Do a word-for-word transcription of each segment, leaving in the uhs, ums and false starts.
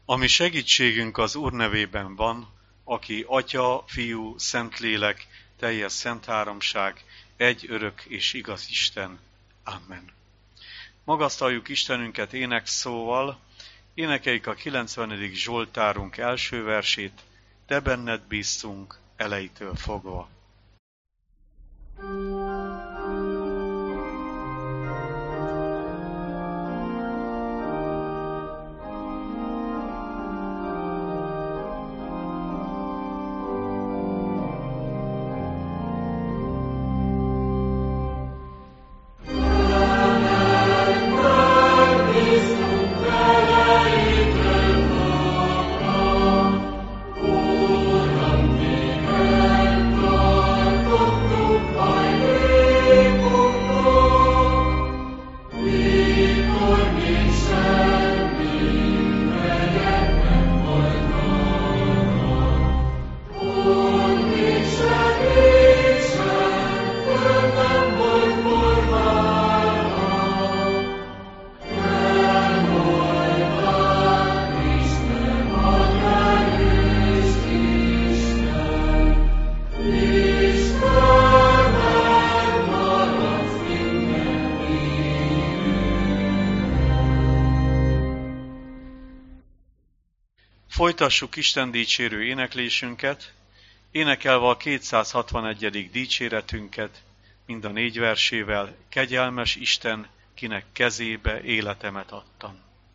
Ami segítségünk az Úr nevében van, aki Atya, Fiú, Szentlélek, teljes szent háromság, egy örök és igaz Isten. Amen. Magasztaljuk Istenünket énekszóval, énekeljük a kilencvenedik Zsoltárunk első versét, Te benned bízzunk elejétől fogva. Folytassuk Isten dicsérő éneklésünket, énekelve a kétszázhatvanegyedik dicséretünket, mind a négy versével, Kegyelmes Isten, kinek kezébe életemet adtam.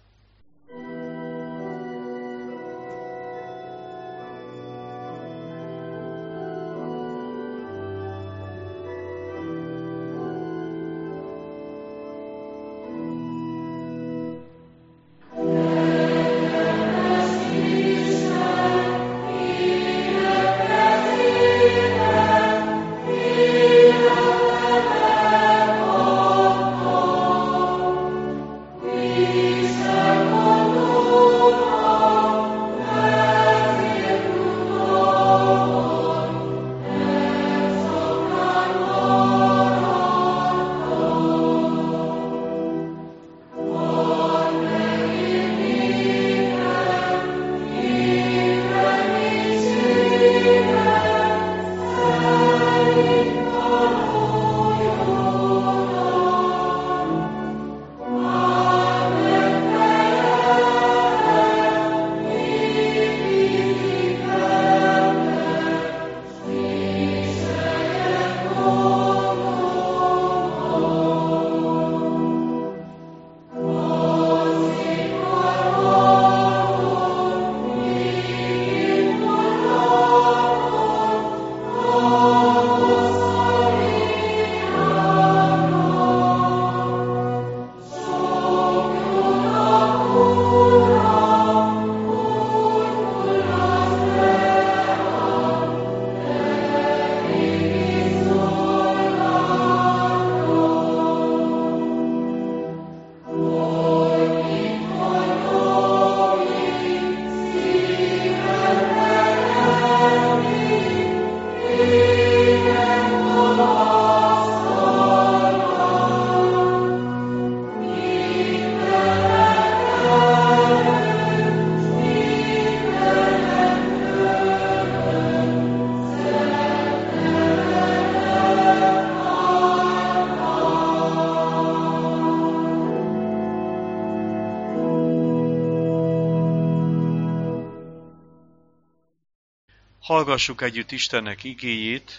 Hallgassuk együtt Istennek igéjét,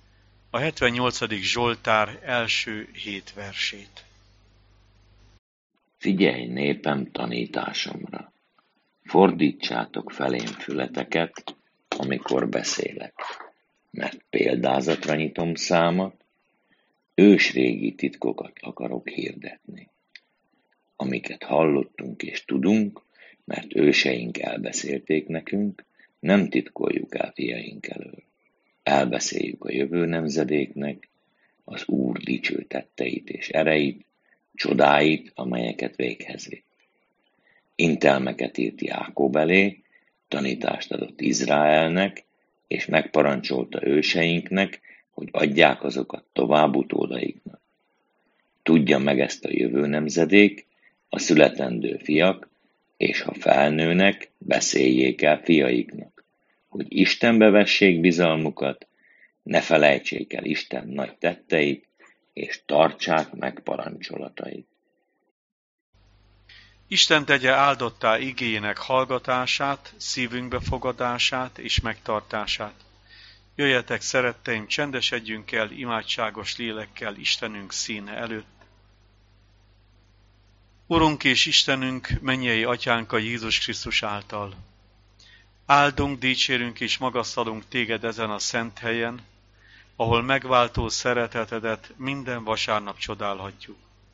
a hetvennyolcadik Zsoltár első hét versét. Figyelj, népem, tanításomra! Fordítsátok felém fületeket, amikor beszélek, mert példázatra nyitom számat, ősrégi titkokat akarok hirdetni, amiket hallottunk és tudunk, mert őseink elbeszélték nekünk, nem titkoljuk el fiaink elől. Elbeszéljük a jövő nemzedéknek az Úr dicső tetteit és ereit, csodáit, amelyeket véghez vitt. Intelmeket írt Jákob elé, tanítást adott Izraelnek, és megparancsolta őseinknek, hogy adják azokat tovább utódaiknak. Tudja meg ezt a jövő nemzedék, a születendő fiak, és ha felnőnek, beszéljék el fiaiknak, hogy Istenbe vessék bizalmukat, ne felejtsék el Isten nagy tetteit, és tartsák meg parancsolatait. Isten tegye áldottá igéjének hallgatását, szívünk befogadását és megtartását. Jöjjetek, szeretteim, csendesedjünk el imádságos lélekkel Istenünk színe előtt. Urunk és Istenünk, mennyei Atyánk a Jézus Krisztus által. Áldunk, dicsérünk és magasztalunk téged ezen a szent helyen, ahol megváltó szeretetedet minden vasárnap csodálhatjuk.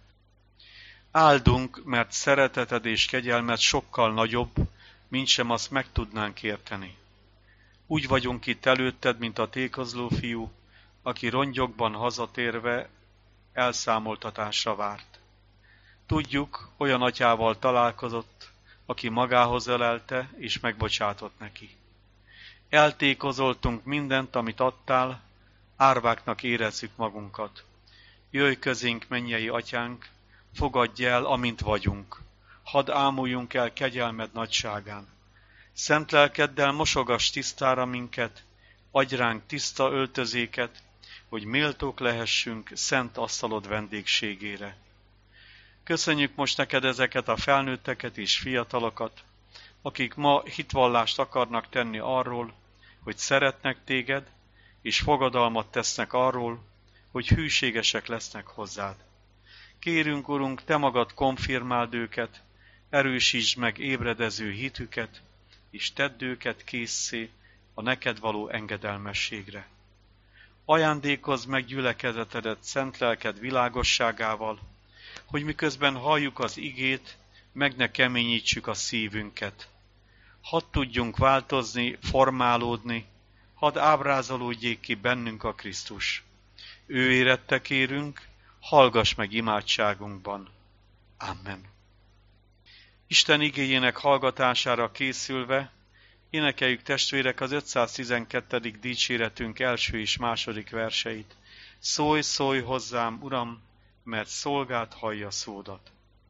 Áldunk, mert szereteted és kegyelmed sokkal nagyobb, mintsem azt meg tudnánk érteni. Úgy vagyunk itt előtted, mint a tékozló fiú, aki rongyokban hazatérve elszámoltatásra várt. Tudjuk, olyan atyával találkozott, aki magához ölelte és megbocsátott neki. Eltékozoltunk mindent, amit adtál, árváknak érezzük magunkat. Jöjj közénk, mennyei atyánk, fogadj el, amint vagyunk. Hadd ámuljunk el kegyelmed nagyságán. Szent lelkeddel mosogass tisztára minket, adj ránk tiszta öltözéket, hogy méltók lehessünk szent asztalod vendégségére. Köszönjük most neked ezeket a felnőtteket és fiatalokat, akik ma hitvallást akarnak tenni arról, hogy szeretnek téged, és fogadalmat tesznek arról, hogy hűségesek lesznek hozzád. Kérünk, Urunk, te magad konfirmáld őket, erősítsd meg ébredező hitüket, és tedd őket késszé a neked való engedelmességre. Ajándékozz meg gyülekezetedet szent lelked világosságával, hogy miközben halljuk az igét, meg ne keményítsük a szívünket. Hadd tudjunk változni, formálódni, hadd ábrázolódjék ki bennünk a Krisztus. Ő érette kérünk, hallgass meg imádságunkban. Amen. Isten igéjének hallgatására készülve, énekeljük testvérek az ötszáztizenkettedik dicséretünk első és második verseit. Szólj, szólj hozzám, Uram, mert szolgád hallja szódat.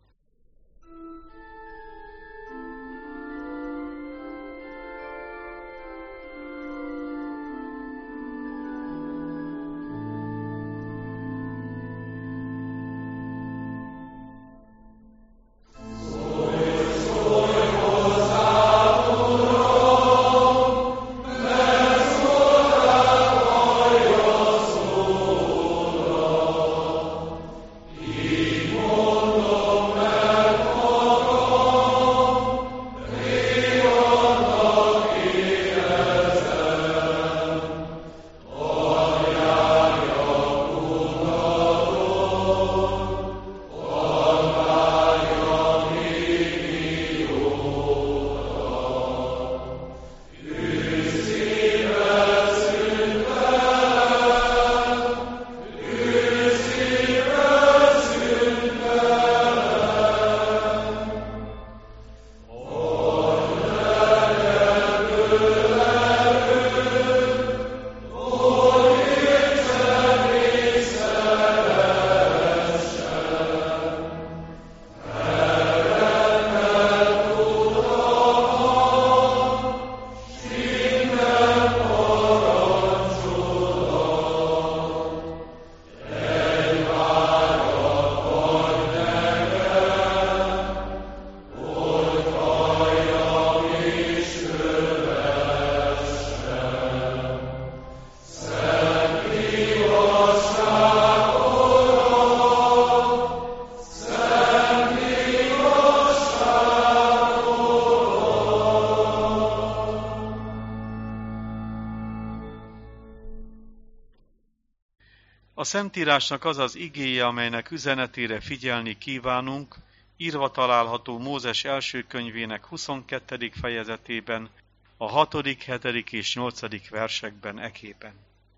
A Szentírásnak az az igéje, amelynek üzenetére figyelni kívánunk, írva található Mózes első könyvének huszonkettedik fejezetében, a hatodik, hetedik és nyolcadik versekben eképpen.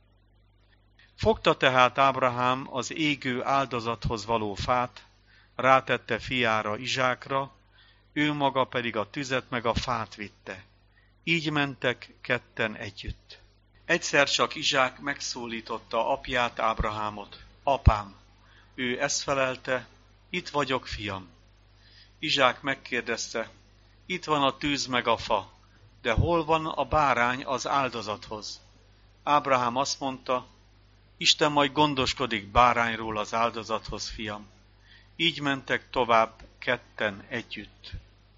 Fogta tehát Ábrahám az égő áldozathoz való fát, rátette fiára, Izsákra, ő maga pedig a tüzet meg a fát vitte. Így mentek ketten együtt. Egyszer csak Izsák megszólította apját, Ábrahámot. Apám, ő ezt felelte, itt vagyok, fiam. Izsák megkérdezte, Itt van a tűz meg a fa, de hol van a bárány az áldozathoz? Ábrahám azt mondta, Isten majd gondoskodik bárányról az áldozathoz, fiam. Így mentek tovább ketten együtt.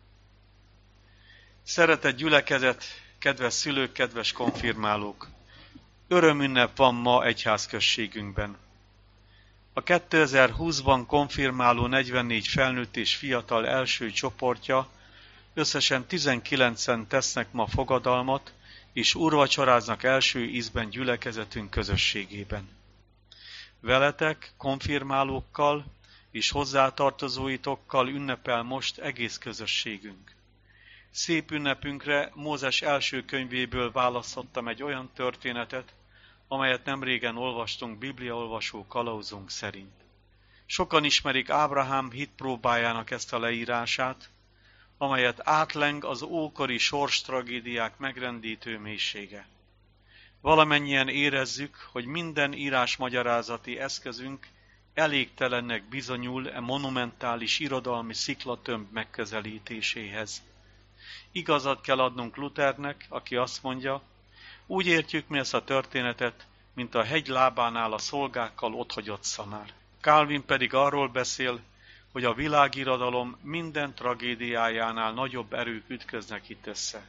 Szeretett gyülekezet, kedves szülők, kedves konfirmálók! Örömünnep van ma egyházközségünkben. A kétezer-húszban konfirmáló negyvennégy felnőtt és fiatal első csoportja összesen tizenkilencen tesznek ma fogadalmat, és úrvacsoráznak első ízben gyülekezetünk közösségében. Veletek, konfirmálókkal és hozzátartozóitokkal ünnepel most egész közösségünk. Szép ünnepünkre Mózes első könyvéből választottam egy olyan történetet, amelyet nemrégen olvastunk bibliaolvasó kalauzunk szerint. Sokan ismerik Ábrahám hitpróbájának ezt a leírását, amelyet átleng az ókori sorstragédiák megrendítő mélysége. Valamennyien érezzük, hogy minden írásmagyarázati eszközünk elégtelennek bizonyul e monumentális irodalmi sziklatömb megközelítéséhez. Igazat kell adnunk Luthernek, aki azt mondja, úgy értjük mi ezt a történetet, mint a hegy lábánál a szolgákkal otthagyott szamár. Calvin pedig arról beszél, hogy a világirodalom minden tragédiájánál nagyobb erők ütköznek itt össze.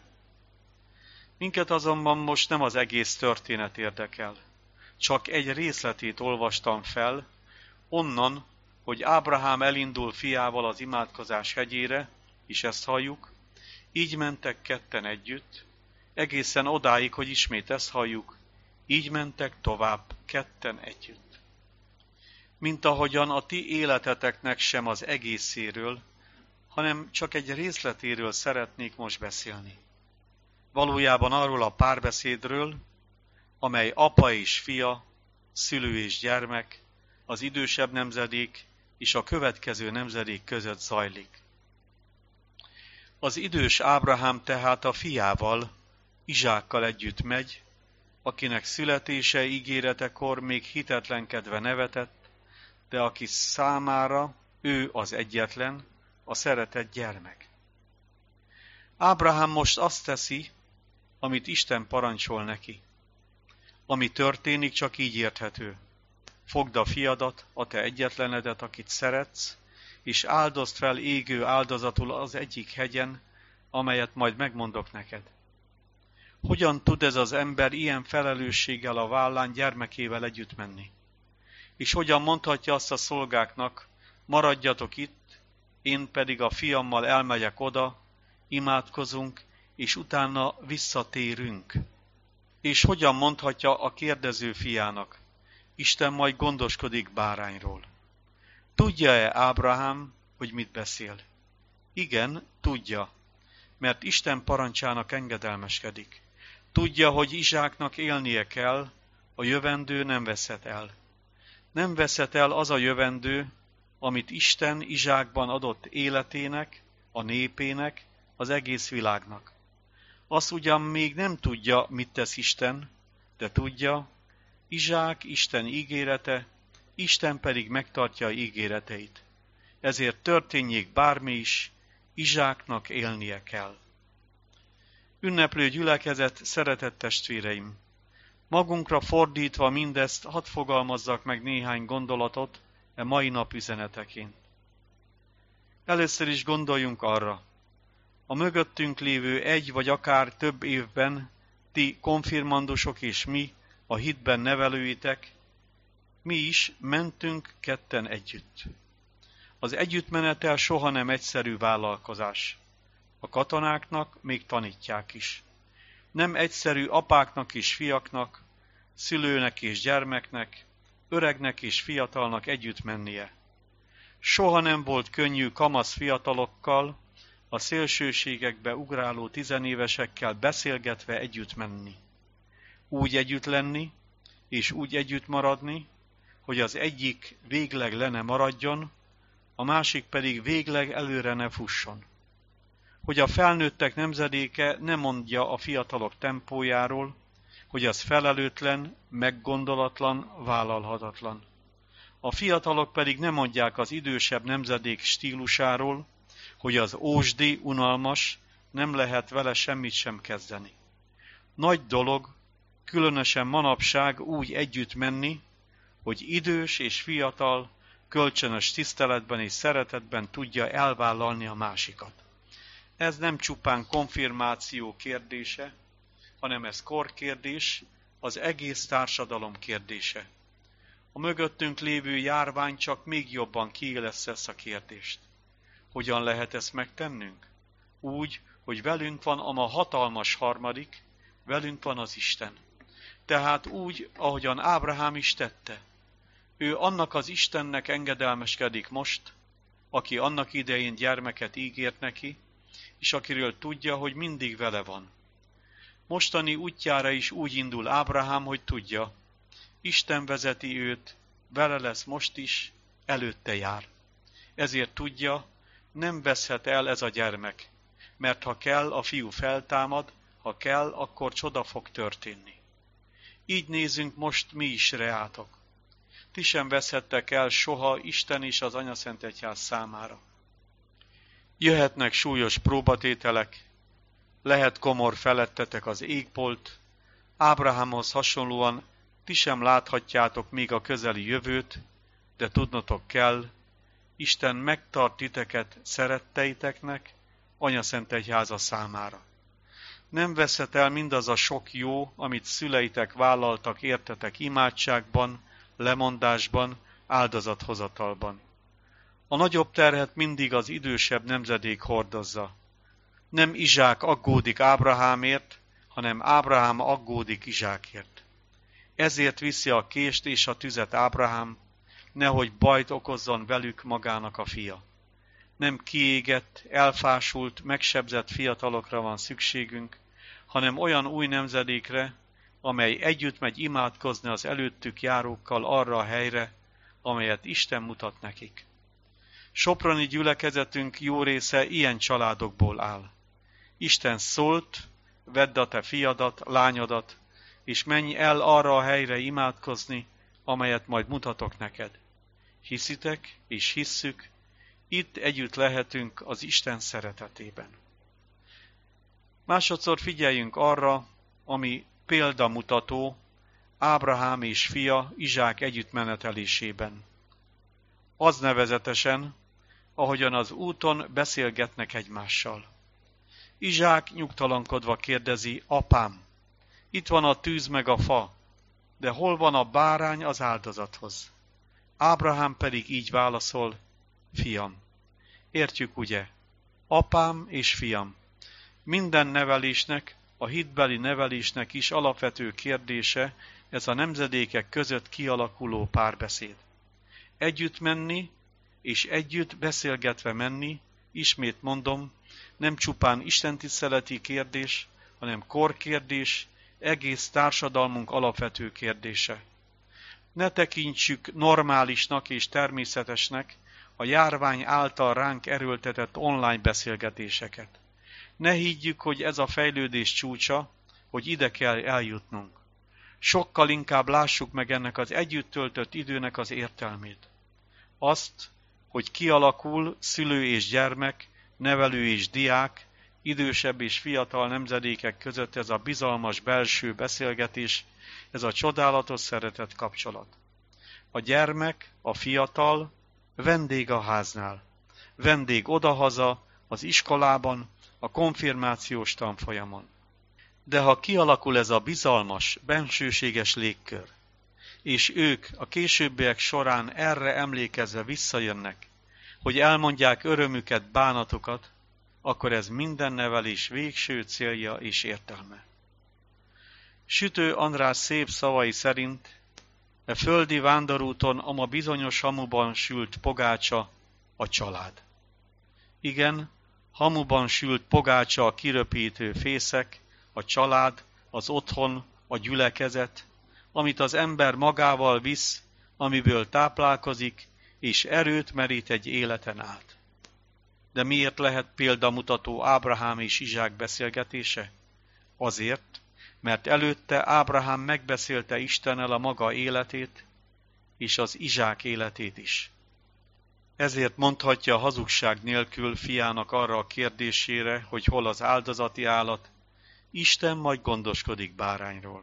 Minket azonban most nem az egész történet érdekel. Csak egy részletét olvastam fel, onnan, hogy Ábrahám elindul fiával az imádkozás hegyére, és ezt halljuk, így mentek ketten együtt, egészen odáig, hogy ismét ezt halljuk, így mentek tovább ketten együtt. Mint ahogyan a ti életeteknek sem az egészéről, hanem csak egy részletéről szeretnék most beszélni. Valójában arról a párbeszédről, amely apa és fia, szülő és gyermek, az idősebb nemzedék és a következő nemzedék között zajlik. Az idős Ábrahám tehát a fiával, Izsákkal együtt megy, akinek születése ígéretekor még hitetlenkedve nevetett, de aki számára ő az egyetlen, a szeretett gyermek. Ábrahám most azt teszi, amit Isten parancsol neki. Ami történik, csak így érthető. Fogd a fiadat, a te egyetlenedet, akit szeretsz, és áldozd fel égő áldozatul az egyik hegyen, amelyet majd megmondok neked. Hogyan tud ez az ember ilyen felelősséggel a vállán gyermekével együtt menni? És hogyan mondhatja azt a szolgáknak, maradjatok itt, én pedig a fiammal elmegyek oda, imádkozunk, és utána visszatérünk. És hogyan mondhatja a kérdező fiának, Isten majd gondoskodik bárányról? Tudja-e Ábrahám, hogy mit beszél? Igen, tudja, mert Isten parancsának engedelmeskedik. Tudja, hogy Izsáknak élnie kell, a jövendő nem veszhet el. Nem veszhet el az a jövendő, amit Isten Izsákban adott életének, a népének, az egész világnak. Azt ugyan még nem tudja, mit tesz Isten, de tudja, Izsák Isten ígérete, Isten pedig megtartja ígéreteit. Ezért történjék bármi is, Izsáknak élnie kell. Ünneplő gyülekezet, szeretett testvéreim! Magunkra fordítva mindezt, hadd fogalmazzak meg néhány gondolatot e mai nap üzeneteként. Először is gondoljunk arra, a mögöttünk lévő egy vagy akár több évben ti konfirmandusok és mi, a hitben nevelőitek, mi is mentünk ketten együtt. Az együttmenetel soha nem egyszerű vállalkozás. A katonáknak még tanítják is. Nem egyszerű apáknak és fiaknak, szülőnek és gyermeknek, öregnek és fiatalnak együtt mennie. Soha nem volt könnyű kamasz fiatalokkal, a szélsőségekbe ugráló tizenévesekkel beszélgetve együtt menni. Úgy együtt lenni, és úgy együtt maradni, hogy az egyik végleg le ne maradjon, a másik pedig végleg előre ne fusson. Hogy a felnőttek nemzedéke ne mondja a fiatalok tempójáról, hogy az felelőtlen, meggondolatlan, vállalhatatlan. A fiatalok pedig ne mondják az idősebb nemzedék stílusáról, hogy az ósdi, unalmas, nem lehet vele semmit sem kezdeni. Nagy dolog, különösen manapság úgy együtt menni, hogy idős és fiatal, kölcsönös tiszteletben és szeretetben tudja elvállalni a másikat. Ez nem csupán konfirmáció kérdése, hanem ez korkérdés, az egész társadalom kérdése. A mögöttünk lévő járvány csak még jobban kiéleszi ezt a kérdést. Hogyan lehet ezt megtennünk? Úgy, hogy velünk van a ma hatalmas harmadik, velünk van az Isten. Tehát úgy, ahogyan Ábrahám is tette. Ő annak az Istennek engedelmeskedik most, aki annak idején gyermeket ígért neki, és akiről tudja, hogy mindig vele van. Mostani útjára is úgy indul Ábrahám, hogy tudja, Isten vezeti őt, vele lesz most is, előtte jár. Ezért tudja, nem veszhet el ez a gyermek, mert ha kell, a fiú feltámad, ha kell, akkor csoda fog történni. Így nézünk most mi is reátok. Ti sem veszhettek el soha Isten és az Anyaszentegyház számára. Jöhetnek súlyos próbatételek, lehet komor felettetek az égbolt, Ábrahámhoz hasonlóan ti sem láthatjátok még a közeli jövőt, de tudnotok kell, Isten megtart titeket szeretteiteknek, Anyaszentegyháza számára. Nem veszhet el mindaz a sok jó, amit szüleitek vállaltak értetek imádságban, lemondásban, áldozathozatalban. A nagyobb terhet mindig az idősebb nemzedék hordozza. Nem Izsák aggódik Ábrahámért, hanem Ábrahám aggódik Izsákért. Ezért viszi a kést és a tüzet Ábrahám, nehogy bajt okozzon velük magának a fia. Nem kiégett, elfásult, megsebzett fiatalokra van szükségünk, hanem olyan új nemzedékre, amely együtt megy imádkozni az előttük járókkal arra a helyre, amelyet Isten mutat nekik. Soproni gyülekezetünk jó része ilyen családokból áll. Isten szólt, vedd a te fiadat, lányodat, és menj el arra a helyre imádkozni, amelyet majd mutatok neked. Hiszitek és hisszük, itt együtt lehetünk az Isten szeretetében. Másodszor figyeljünk arra, ami példamutató Ábrahám és fia Izsák együttmenetelésében. Az nevezetesen, ahogyan az úton beszélgetnek egymással. Izsák nyugtalankodva kérdezi, apám, itt van a tűz meg a fa, de hol van a bárány az áldozathoz? Ábrahám pedig így válaszol, fiam. Értjük ugye, apám és fiam. Minden nevelésnek, a hitbeli nevelésnek is alapvető kérdése ez a nemzedékek között kialakuló párbeszéd. Együtt menni, és együtt beszélgetve menni, ismét mondom, nem csupán istentiszteleti kérdés, hanem korkérdés, egész társadalmunk alapvető kérdése. Ne tekintsük normálisnak és természetesnek a járvány által ránk erőltetett online beszélgetéseket. Ne higgyük, hogy ez a fejlődés csúcsa, hogy ide kell eljutnunk. Sokkal inkább lássuk meg ennek az együtt töltött időnek az értelmét. Azt, hogy kialakul szülő és gyermek, nevelő és diák, idősebb és fiatal nemzedékek között ez a bizalmas belső beszélgetés, ez a csodálatos szeretet kapcsolat. A gyermek, a fiatal, vendég a háznál, vendég odahaza, az iskolában, a konfirmációs tanfolyamon. De ha kialakul ez a bizalmas, bensőséges légkör, és ők a későbbiek során erre emlékezve visszajönnek, hogy elmondják örömüket, bánatukat, akkor ez minden nevelés végső célja és értelme. Sütő András szép szavai szerint e földi vándorúton a ma bizonyos hamuban sült pogácsa a család. Igen, hamuban sült pogácsa a kiröpítő fészek, a család, az otthon, a gyülekezet, amit az ember magával visz, amiből táplálkozik, és erőt merít egy életen át. De miért lehet példamutató Ábrahám és Izsák beszélgetése? Azért, mert előtte Ábrahám megbeszélte Istennel a maga életét, és az Izsák életét is. Ezért mondhatja hazugság nélkül fiának arra a kérdésére, hogy hol az áldozati állat, Isten majd gondoskodik bárányról.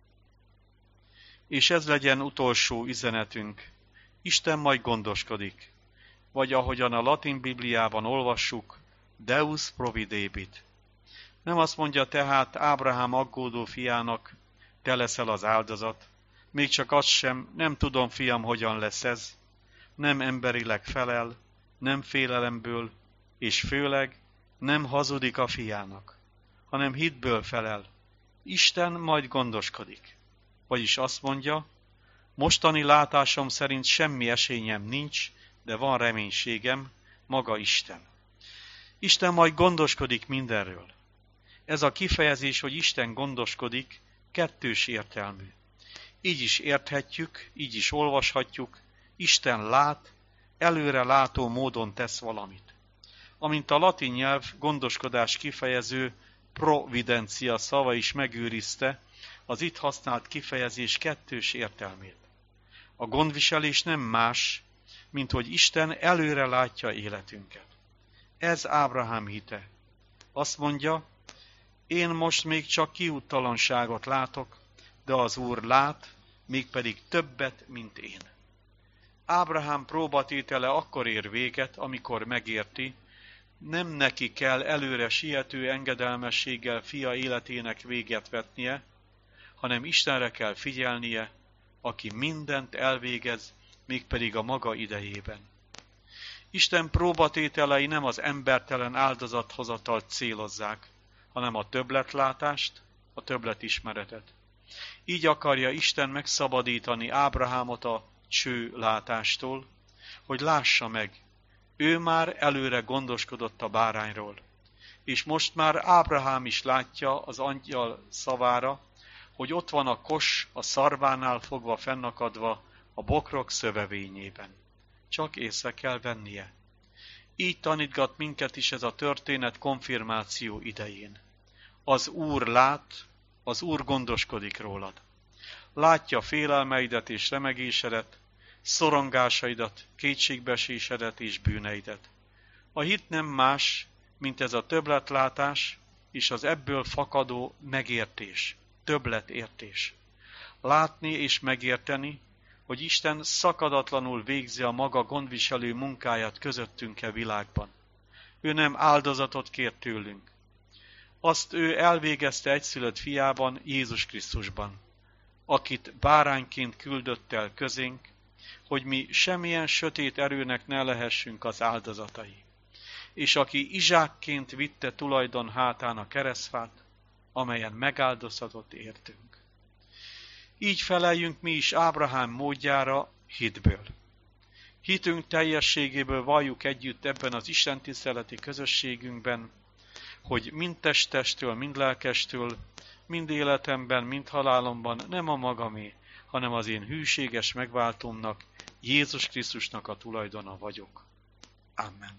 És ez legyen utolsó üzenetünk, Isten majd gondoskodik, vagy ahogyan a latin bibliában olvassuk, Deus providebit. Nem azt mondja tehát Ábrahám aggódó fiának, te leszel az áldozat, még csak azt sem, nem tudom, fiam, hogyan lesz ez, nem emberileg felel, nem félelemből, és főleg nem hazudik a fiának, hanem hitből felel. Isten majd gondoskodik. Vagyis azt mondja, mostani látásom szerint semmi esélyem nincs, de van reménységem, maga Isten. Isten majd gondoskodik mindenről. Ez a kifejezés, hogy Isten gondoskodik, kettős értelmű. Így is érthetjük, így is olvashatjuk, Isten lát, előre látó módon tesz valamit. Amint a latin nyelv gondoskodás kifejező providencia szava is megőrizte az itt használt kifejezés kettős értelmét. A gondviselés nem más, mint hogy Isten előre látja életünket. Ez Ábrahám hite. Azt mondja, én most még csak kiúttalanságot látok, de az Úr lát, mégpedig többet, mint én. Ábrahám próbatétele akkor ér véget, amikor megérti, nem neki kell előre siető engedelmességgel fia életének véget vetnie, hanem Istenre kell figyelnie, aki mindent elvégez, mégpedig a maga idejében. Isten próbatételei nem az embertelen áldozathozatalt célozzák, hanem a többletlátást, a többletismeretet. Így akarja Isten megszabadítani Ábrahámot a csőlátástól, hogy lássa meg, ő már előre gondoskodott a bárányról, és most már Ábrahám is látja az angyal szavára, hogy ott van a kos a szarvánál fogva fennakadva a bokrok szövevényében. Csak észre kell vennie. Így tanítgat minket is ez a történet konfirmáció idején. Az Úr lát, az Úr gondoskodik rólad. Látja félelmeidet és remegésedet, szorongásaidat, kétségbeesésedet és bűneidet. A hit nem más, mint ez a többletlátás és az ebből fakadó megértés, többletértés. Látni és megérteni, hogy Isten szakadatlanul végzi a maga gondviselő munkáját közöttünk-e világban. Ő nem áldozatot kér tőlünk. Azt ő elvégezte egyszülött fiában, Jézus Krisztusban, akit bárányként küldött el közénk, hogy mi semmilyen sötét erőnek ne lehessünk az áldozatai, és aki izsákként vitte tulajdon hátán a keresztfát, amelyen megáldozhatott értünk. Így feleljünk mi is Ábrahám módjára hitből. Hitünk teljességéből valljuk együtt ebben az istentiszteleti közösségünkben, hogy mind testtestől, mind lelkestől, mind életemben, mind halálomban nem a magamé, hanem az én hűséges megváltómnak, Jézus Krisztusnak a tulajdona vagyok. Amen.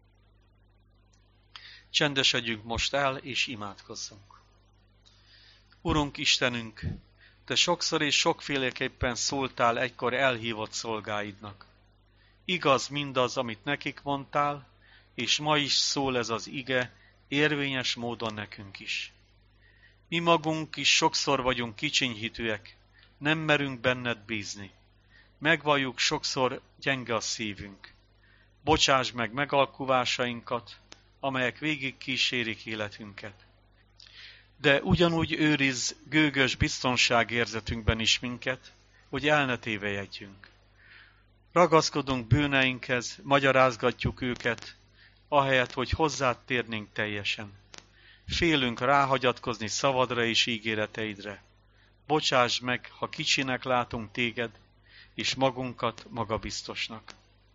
Csendesedjünk most el, és imádkozzunk. Urunk Istenünk, Te sokszor és sokféleképpen szóltál egykor elhívott szolgáidnak. Igaz mindaz, amit nekik mondtál, és ma is szól ez az ige, érvényes módon nekünk is. Mi magunk is sokszor vagyunk kicsinyhitűek, nem merünk benned bízni. Megvalljuk, sokszor gyenge a szívünk. Bocsásd meg megalkuvásainkat, amelyek végig kísérik életünket. De ugyanúgy őriz gőgös biztonságérzetünkben is minket, hogy el ne tévejegyünk. Ragaszkodunk bűneinkhez, magyarázgatjuk őket, ahelyett, hogy hozzád térnénk teljesen. Félünk ráhagyatkozni szavadra és ígéreteidre. Bocsásd meg, ha kicsinek látunk téged, és magunkat magabiztosnak.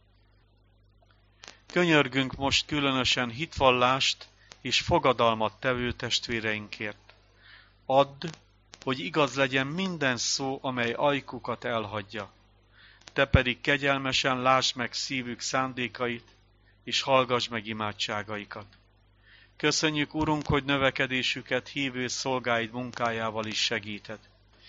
Könyörgünk most különösen hitvallást és fogadalmat tevő testvéreinkért. Add, hogy igaz legyen minden szó, amely ajkukat elhagyja. Te pedig kegyelmesen lásd meg szívük szándékait, és hallgass meg imádságaikat. Köszönjük, Urunk, hogy növekedésüket hívő szolgáid munkájával is segíted.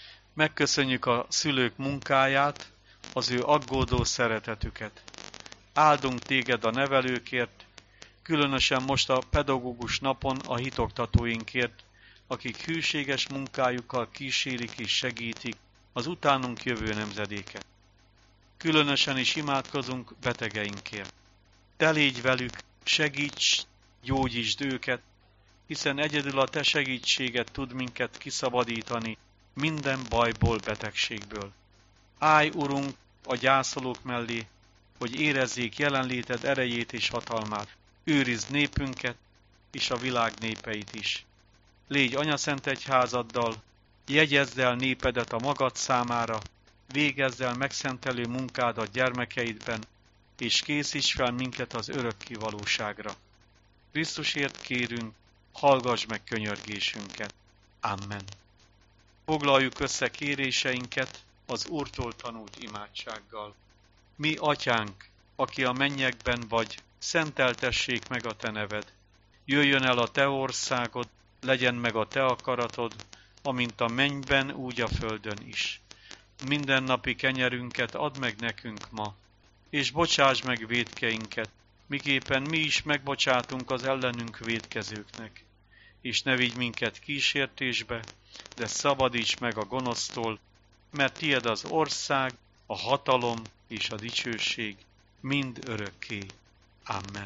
Megköszönjük a szülők munkáját, az ő aggódó szeretetüket. Áldunk téged a nevelőkért, különösen most a pedagógus napon a hitoktatóinkért, akik hűséges munkájukkal kísérik és segítik az utánunk jövő nemzedéket. Különösen is imádkozunk betegeinkért. Te légy velük, segíts, gyógyítsd őket, hiszen egyedül a te segítséged tud minket kiszabadítani minden bajból, betegségből. Állj, Urunk, a gyászolók mellé, hogy érezzék jelenléted erejét és hatalmát. Őrizd népünket és a világ népeit is. Légy Anyaszent Egyházaddal, jegyezd el népedet a magad számára, végezd el megszentelő munkádat gyermekeidben, és készíts fel minket az örökké valóságra. Krisztusért kérünk, hallgass meg könyörgésünket. Amen. Foglaljuk össze kéréseinket az Úrtól tanult imádsággal. Mi, Atyánk, aki a mennyekben vagy, szenteltessék meg a te neved. Jöjjön el a te országod, legyen meg a te akaratod, amint a mennyben, úgy a földön is. Mindennapi kenyerünket add meg nekünk ma, és bocsáss meg vétkeinket, miképpen mi is megbocsátunk az ellenünk vétkezőknek. És ne vigy minket kísértésbe, de szabadíts meg a gonosztól, mert tied az ország, a hatalom és a dicsőség mind örökké. Amen.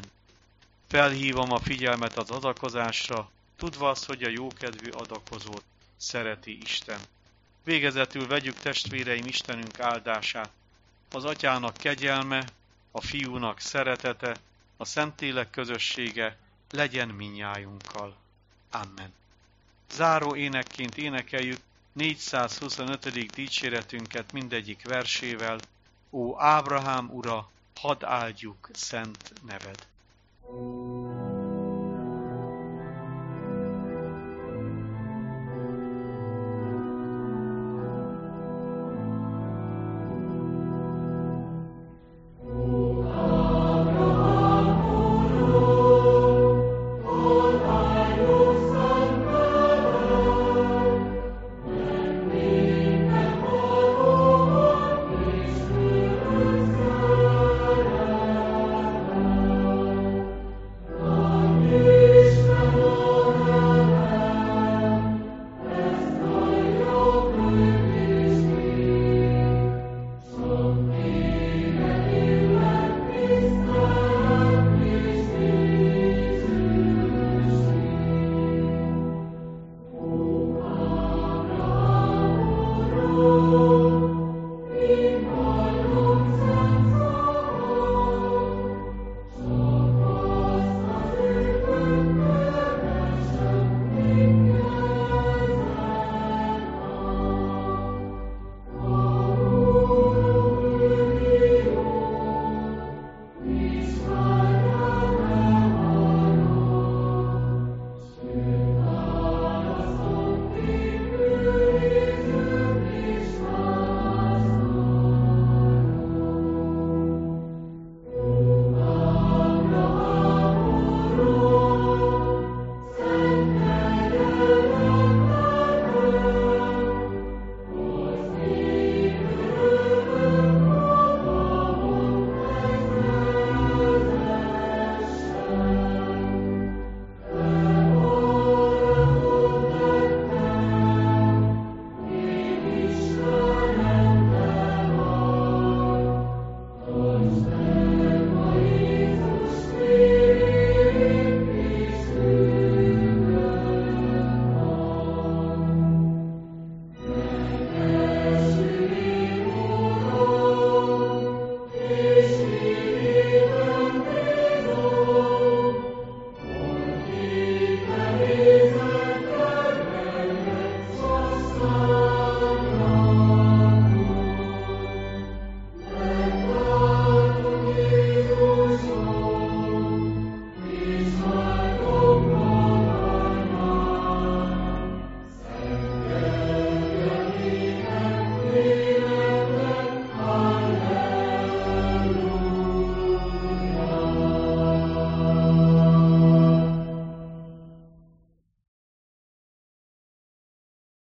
Felhívom a figyelmet az adakozásra, tudva azt, hogy a jókedvű adakozót szereti Isten. Végezetül vegyük, testvéreim, Istenünk áldását. Az Atyának kegyelme, a Fiúnak szeretete, a Szentlélek közössége legyen minnyájunkkal. Amen. Záró énekként énekeljük négyszázhuszonötödik dicséretünket mindegyik versével. Ó Ábrahám ura, hadd áldjuk szent neved!